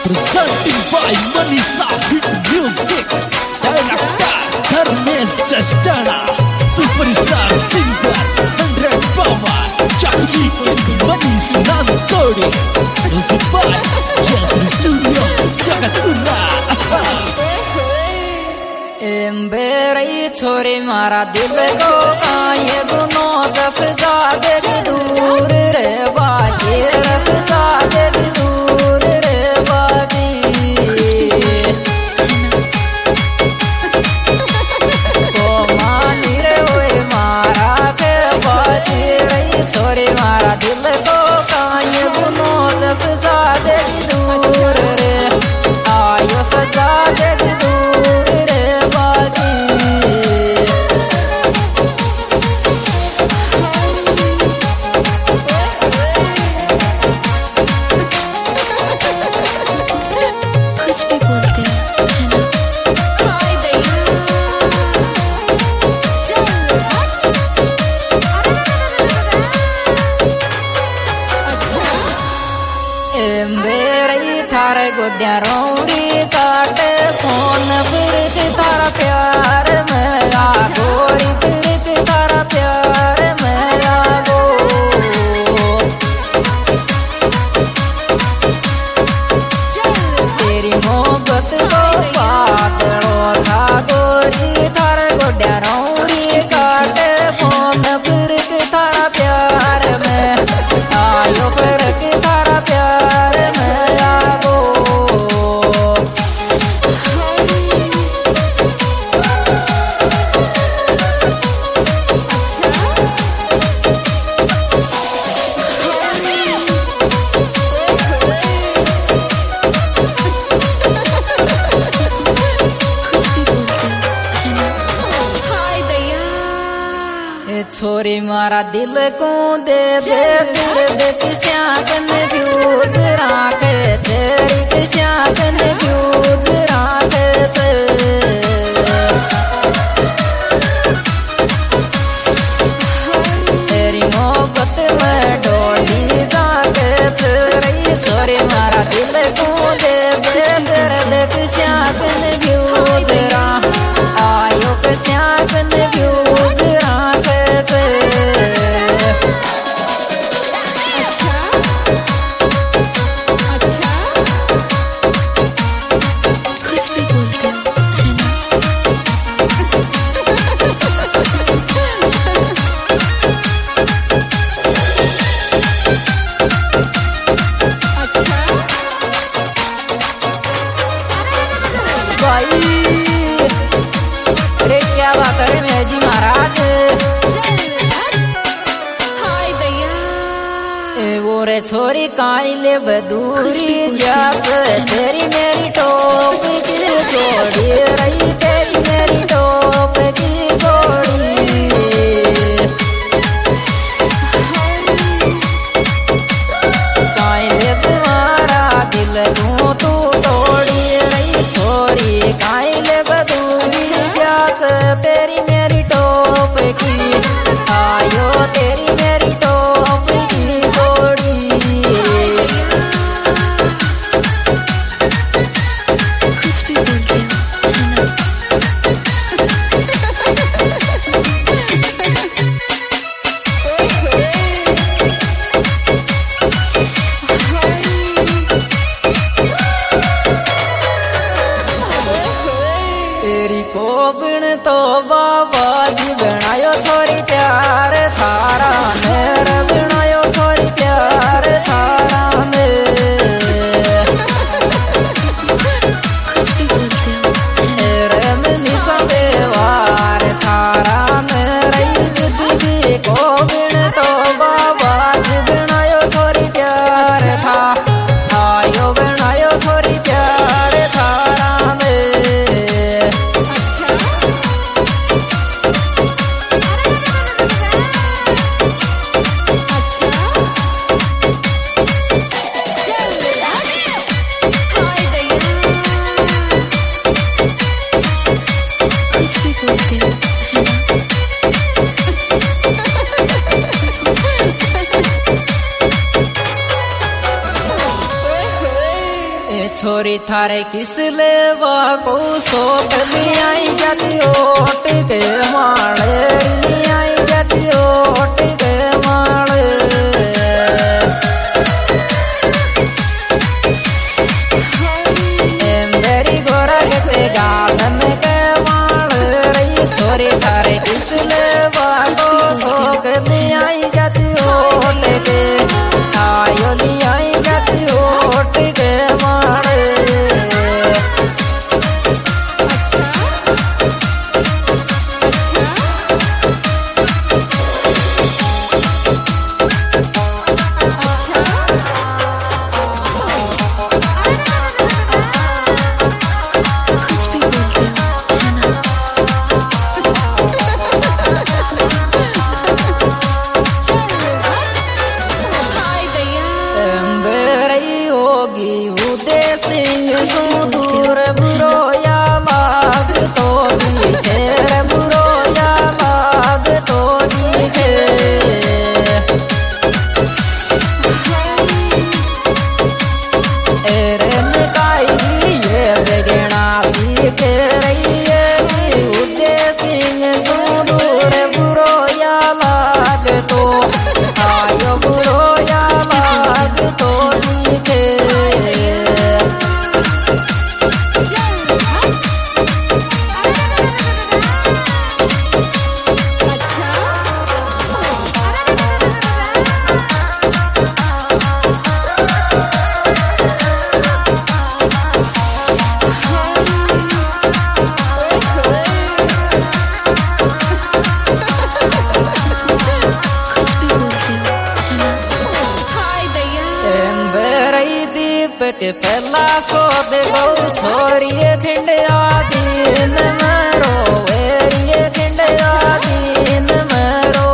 Presenting by Manisa Hit Music. Director Dharmesh Chastana. Superstar singer 100 Power. Chachi Manisa Nantodi. Music by Jasmine Studio Jagatpura. Berai छोरी मारा दिल को काये गुनो दस जादे दूर रे बाजी रस जादे दूर रे बाजी को मानी रे ओए मारा के बाजी रई छोरी मारा दिल को काये गुनो दस जादे दूर रे आयो सजा दे दूर रे थारे गुड्या रौरी काटे फोन फिर थारा प्यार मेरा गोरी फिर थारा प्यार मेरा गो तेरी मोहब्बत को पातड़ो सा गोरी थारे गुड्या रौरी काटे फोन फिर थारा प्यार में आयो फिर थारा प्यार मेरा छोरी मारा दिल को दे दे दिल दे किस्या कन फ्यूज राखे तेरी किस्या कन फ्यूज राखे तेरी मोहब्बत में डोली जाके तेरी छोरी मारा दिल को दे दे दिल दे किस्या कन फ्यूज रा आयो किस्या कन फ्यूज राखे अरे क्या बात है मैं जी महाराज वो रे छोरी काइले बदूरी जात तेरी मेरी टोप की जोड़ी रही तेरी मेरी टोप की जोड़ी काइले तुम्हारा दिल दूं तू तोड़ी रही छोरी काइले बदूरी जात तेरी मेरी टोप की आयो तेरी मेरी टोप की जोड़ी तेरी को बिन तो बाबा जी बनायो छोरी प्यार थारा मेरा बनायो छोरी प्यार थारा मेरे मनीषा देवार थारा मेरी जिंदगी को बिन तो बाबा जी बनायो छोरी प्यार था आयो बनायो छोरी प्यार थारा छोरी थारे किस लेवा को सोख आई जाती ओट के माले आई जाती ओट के माले मेरी गोरा के गार्डन के माले रही छोरी थारे किस लेवा को सोख आई जाती ओट के आयो आई जाती ओट के माले दूर बुरो या माग तो दिखे बुरो या माग तो दिखे एरन काई ये बेगना सीखे रही है उदय सिंह दूर बुरो या माग तो आयो बुरो या माग तो दिखे के पहला सो दे गौ छोरिए खिंडया दीन मरो वेरिए खिंडया दीन मरो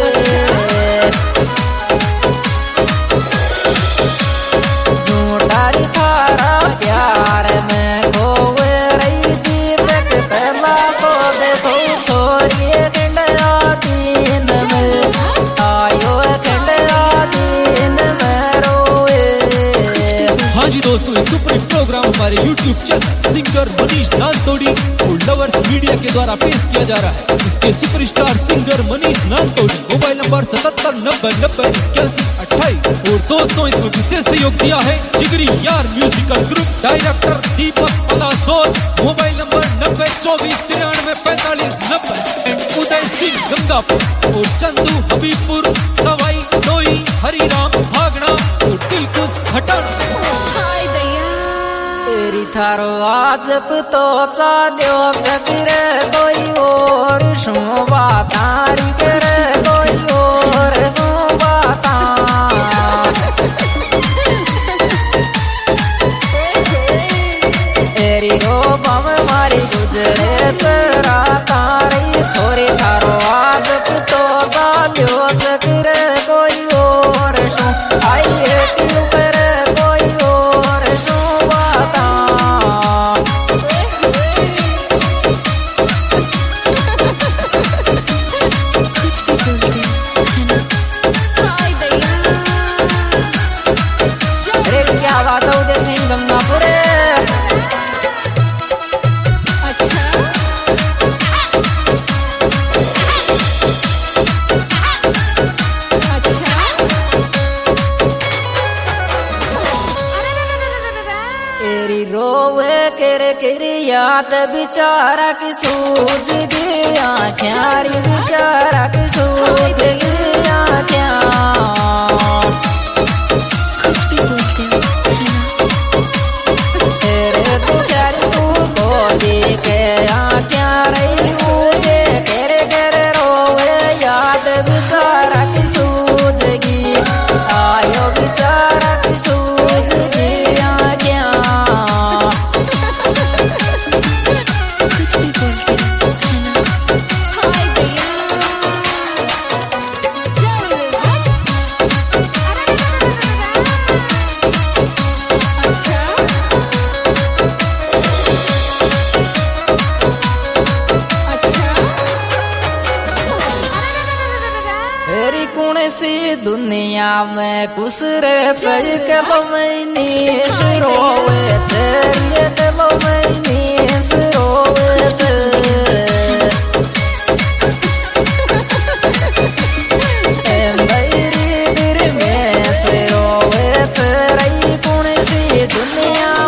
झूठारी थारा प्यार में गोवे रही दीप के पहला सो दे गौ छोरिए खिंडया दीन में आयो खिंडया दीन मरो। हाँ जी दोस्तों, इस सुपर प्रोग्राम हमारे YouTube channel singer Manish Nantodi और लवर्स मीडिया के द्वारा पेश किया जा रहा है। इसके superstar singer Manish Nantodi, mobile number 77909128। और दोस्तों इसमें विशेष सहयोग दिया है जिगरी यार musical group, director Deepak Palasoch, mobile number 9024934590, Uday Singh Gangapur और चंदू हबीबपुर, सवाई डोई हरिराम भागना और दिलकुश हटाना। तेरी थारो आजब तो चाल्यो चक्रे कोई और शोभा तारी करे कोई और शोभा तेरी रोबा में मारी गुजरे तेरा तारी छोरी थारो आजब तो चाल्यो चक्रे कोई और शो आई क्यों करे कोई और शोभा क्या बात है उदय सिंह गंगापुर। अच्छा एरी रोवे कर याद बिचारा की सूझ गया क्यारी बिचारा की सूझ गया क्या के क्या रही मुझे तेरे घर रोवे याद बिचारा की सूझगी आयो बिचारा की सूझगी क्या सी दुनिया में कुछ रे कल मैनी रोवे दुनिया